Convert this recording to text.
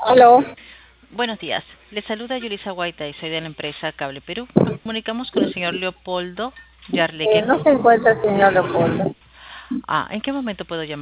Aló. Buenos días. Le saluda Yulisa Guaita y soy de la empresa Cable Perú. Nos comunicamos con el señor Leopoldo Yarleque. No se encuentra el señor Leopoldo. ¿En qué momento puedo llamar?